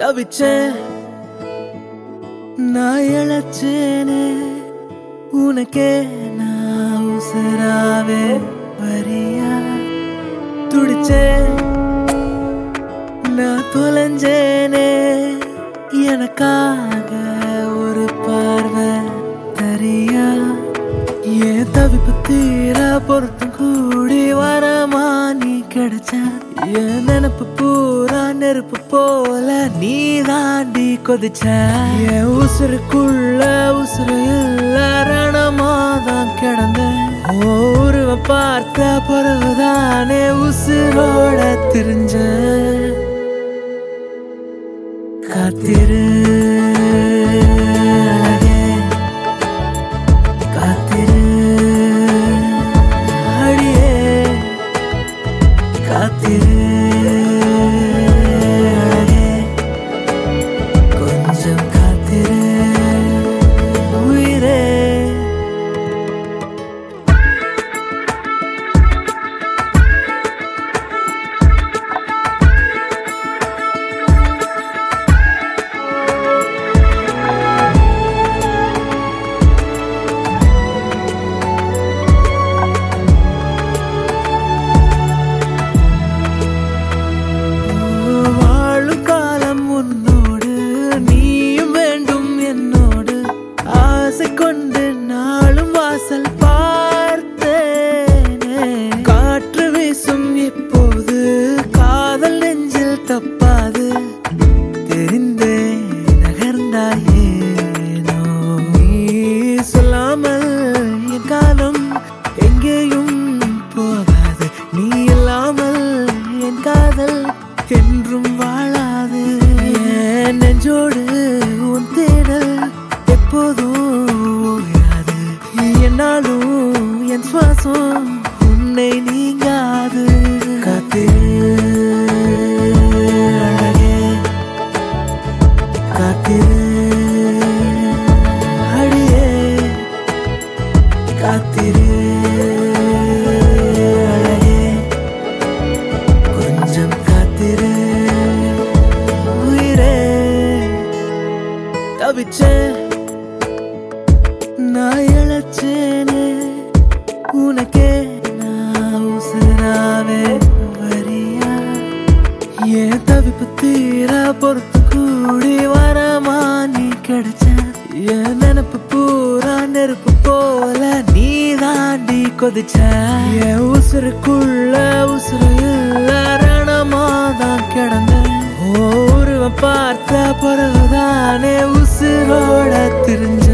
தவிச்சேன் நான் இழைச்சேனே உனக்கே நான் உசுராவே வரியா துடிச்சேன் நான் தொலைஞ்சேனே எனக்காக ஒரு பார்வை தரியா ஏன் தவிப்பு தீர பொருத்தம் கூடி வரமா நீ கிடைச்ச என் நினப்பு பூரா நெருப்பு போல நீ தாண்டி கொதிச்ச என் உசுருக்குள்ள உசுறு இல்ல ரணமாதான் கிடந்த உருவ பார்த்த பிறகுதானே உசுரோட திரிஞ்ச காத்திரு கொஞ்சம் காத்திரு உயிரே கொண்டு நாளும் வாசல் பார்த்தேனே காற்று வீசும் இப்போது காதல் நெஞ்சில் தப்பாது தெரிந்தே நகர்ந்தாயேனோ நீ சொல்லாமல் என் காலம் எங்கேயும் போகாது நீ இல்லாமல் என் காதல் என்றும் வாழாது என் நெஞ்சோடு உன் தேடல் எப்போதும் என்னாலும் என் சுவாசம் உன்னை நீங்காது காத்திரு அழகே காத்திரு அடியே காத்திரு அழகே கொஞ்சம் காத்திரு உயிரே தவிச்சேன் நான் இழைச்சேனே உனக்கே நான் உசுராவே வரியா ஏன் தவிப்பு தீர பொறுத்து கூடி வரமா நீ கிடைச்ச என் நினப்பு பூரா நெருப்பு போல நீ தாண்டி கொதிச்ச என் உசுருக்குள்ள உசுறு இல்ல ரணமாதான் கிடந்த உருவ பார்த்த பிறகுதானே உசுரோட திரிஞ்ச